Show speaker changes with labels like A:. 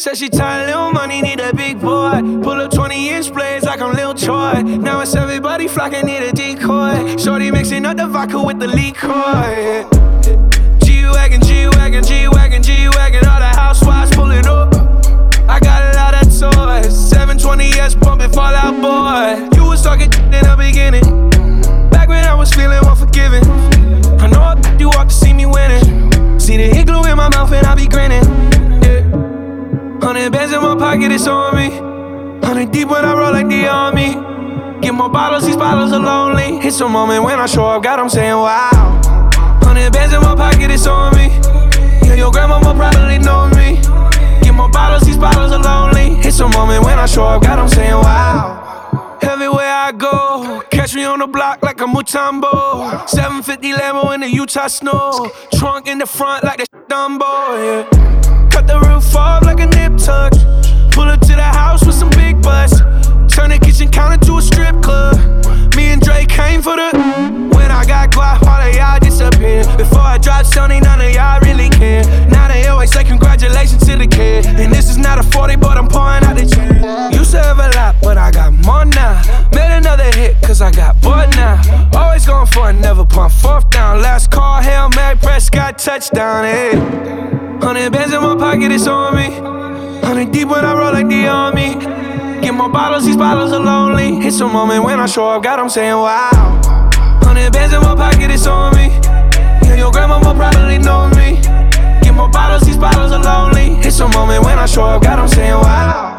A: Said she tired, little money, need a big boy. Pull up 20-inch blades like I'm Lil Troy. Now it's everybody flocking, need a decoy. Shorty mixing up the vodka with the liquor. G-Wagon, G-Wagon, G-Wagon, G-Wagon. All the housewives pulling up. I got a lot of toys. 720S pumping Fall Out Boy. You was talking in the beginning, back when I was feeling unforgiving. I know you walk to see me winning. See the hit glue in my mouth and I be grinning. 100 bands in my pocket, it's on me. 100 deep when I roll like the army. Get more bottles, these bottles are lonely. It's a moment when I show up, God, I'm saying wow. 100 bands in my pocket, it's on me. Yeah, your grandma will probably know me. Get more bottles, these bottles are lonely. It's a moment when I show up, God, I'm saying wow. Everywhere I go, catch me on the block like a Mutombo. 750 Lambo in the Utah snow. Trunk in the front like the Dumbo, yeah. Cut the roof off like a nip tuck. Pull up to the house with some big butts. Turn the kitchen counter to a strip club. Me and Drake came for the. When I got guap, all of y'all disappear. Before I dropped Sony, none of y'all really care. Now they always say congratulations to the kid. And this is not a 40, but I'm pouring out the chain. Used to have a lot, but I got more now. Made another hit, cause I got bored now. Always going for it, never pump fourth down. Last call, Hail Mary, Prescott, touchdown, hey. 100 bands in my pocket, it's on me. 100 deep when I roll like the army. Get more bottles, these bottles are lonely. It's a moment when I show up, God, I'm saying wow. 100 bands in my pocket, it's on me. Yeah, your grandma will probably know me. Get more bottles, these bottles are lonely. It's a moment when I show up, God, I'm saying wow.